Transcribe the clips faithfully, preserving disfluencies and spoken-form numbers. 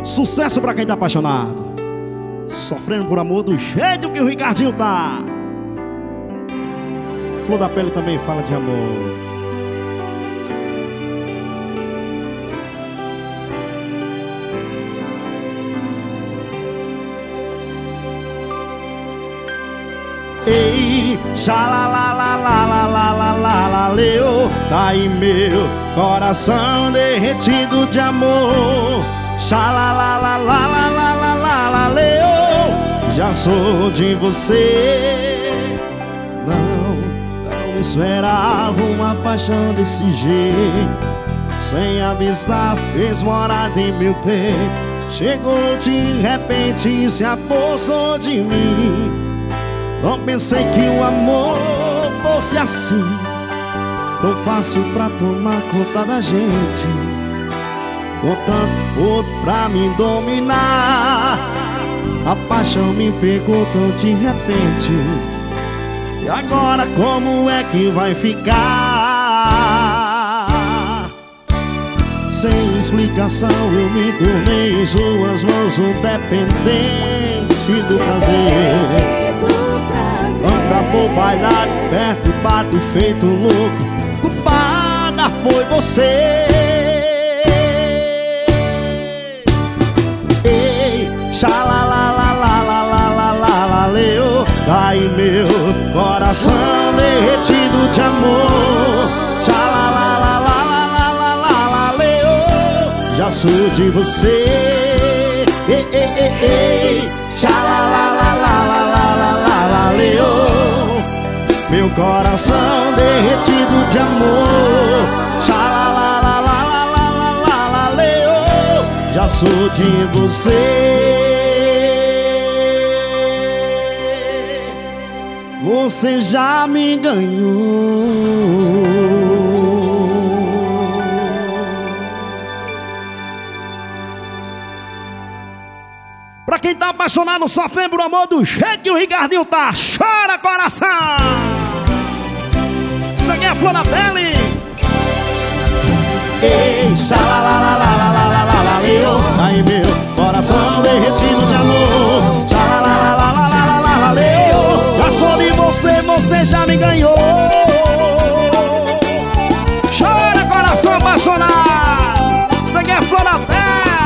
Sucesso pra quem tá apaixonado, sofrendo por amor do jeito que o Ricardinho tá. Flor da Pele também fala de amor. Ei, xalalalalalalalalaleu, tá aí meu coração derretido de amor. Xalalalalalalalalaleu, já sou de você. Não, não esperava uma paixão desse jeito. Sem avisar, fez morada em meu peito. Chegou de repente e se apossou de mim. Não pensei que o amor fosse assim, tão fácil pra tomar conta da gente, com tanto poder pra me dominar. A paixão me pegou tão de repente. E agora como é que vai ficar? Sem explicação eu me tornei em suas mãos um dependente do prazer. Anda por bailar perto, bato feito louco. Culpada foi você. Ei, xalalalalalalalalaleu, tá aí meu coração derretido de amor. Xalalalalalalalalaleu, já sou de você. Ei, ei, ei, ei, xalalalalalalalalaleu, meu coração derretido de amor. Xalalalalalalalalaleu, já sou de você. Você já me ganhou. Pra quem tá apaixonado, sofrendo por amor do jeito que o Ricardinho tá, chora coração. Isso aqui é Flor da Pele. Ei, xalalalalalalalalaleu, aí meu coração derretido de amor. Xalalalalalalalalaleu, já sou de você, você já me ganhou. Chora coração apaixonado. Isso aqui é Flor da Pele.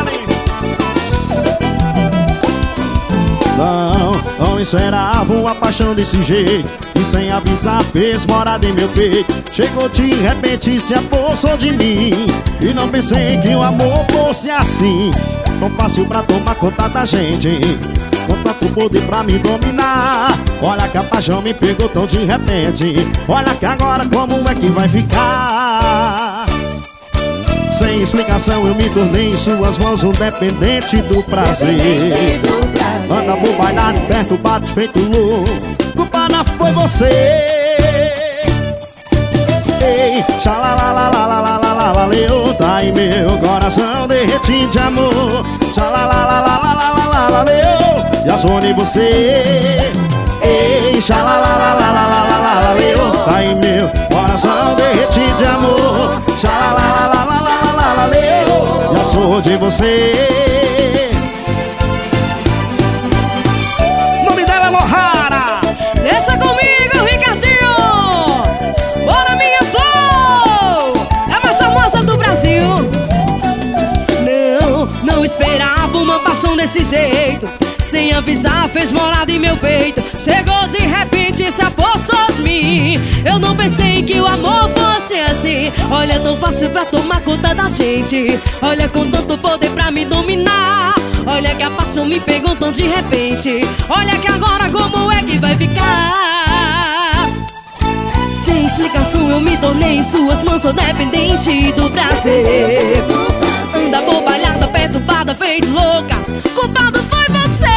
Não, não esperava uma paixão desse jeito. E sem avisar fez morada em meu peito. Chegou de repente e se apossou de mim. E não pensei que o amor fosse assim, tão fácil pra tomar conta da gente, com tanto poder pra me dominar. Olha que a paixão me pegou tão de repente. Olha que agora como é que vai ficar? Sem explicação eu me tornei em suas mãos um dependente do prazer. Anda por bailar perturbado feito louco. Culpada foi você. Ei, xalalalalalalalalaleu, tá aí meu coração derretido de amor. Xalalalalalalalalaleu, já sou de você. Ei, xalalalalalalalalaleu, tá aí meu coração derretido de amor. Xalalalalalalalalaleu, já sou de você. O nome dela é Lohara. Deixa comigo, Ricardinho. Bora, minha flor, é a mais famosa do Brasil. Não, não esperava uma paixão desse jeito. Sem avisar fez morada em meu peito. Chegou de repente e se apossou de mim. Eu não pensei que o amor fosse assim. Olha, tão fácil pra tomar conta da gente. Olha, com tanto poder pra me dominar. Olha que a paixão me pegou tão de repente. Olha que agora como é que vai ficar? Sem explicação eu me tornei em suas mãos, sou dependente do prazer. Anda bobalhada, perturbada, feito louca. Culpado foi você.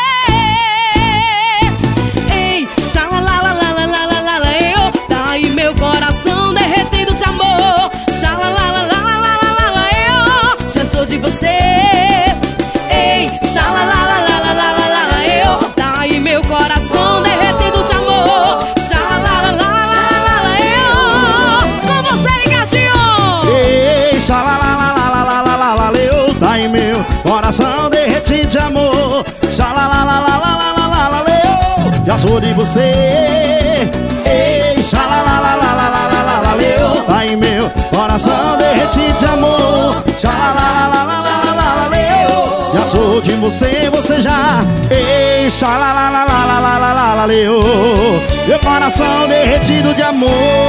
Ei, xalalalalalalalalaleu, tá aí meu coração derretido de amor. Xalalalalalalalalaleu, já sou de você. Ei, xalalalalalalalalaleu, tá aí meu coração derretido de amor. Xalalalalalalalalaleu, com você, Ricardinho. Ei, xalalalalalalalalaleu, tá aí meu coração coração derretido de amor. Xalalalalalalalalaleu, já sou de você. Ei, xalalalalalalalalaleu, tá em meu coração derretido de amor. Xalalalalalalalalaleu, já sou de você, você já. Ei, xalalalalalalalalaleu, meu coração derretido de amor.